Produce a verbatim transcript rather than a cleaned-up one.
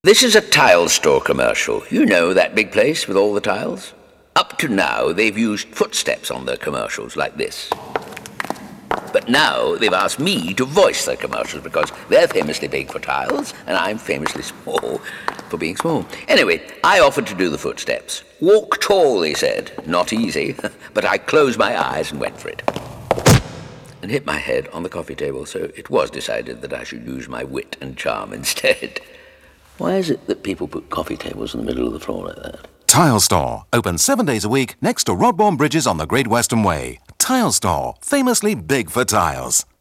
This is a tile store commercial. You know that big place with all the tiles? Up to now, they've used footsteps on their commercials like this. But now they've asked me to voice their commercials because they're famously big for tiles and I'm famously small for being small. Anyway, I offered to do the footsteps. Walk tall, he said. Not easy, but I closed my eyes and went for it. And hit my head on the coffee table, so it was decided that I should use my wit and charm instead. Why is it that people put coffee tables in the middle of the floor like that? Tile Store, open seven days a week next to Rodbourne Bridges on the Great Western Way. Tile Store, famously big for tiles.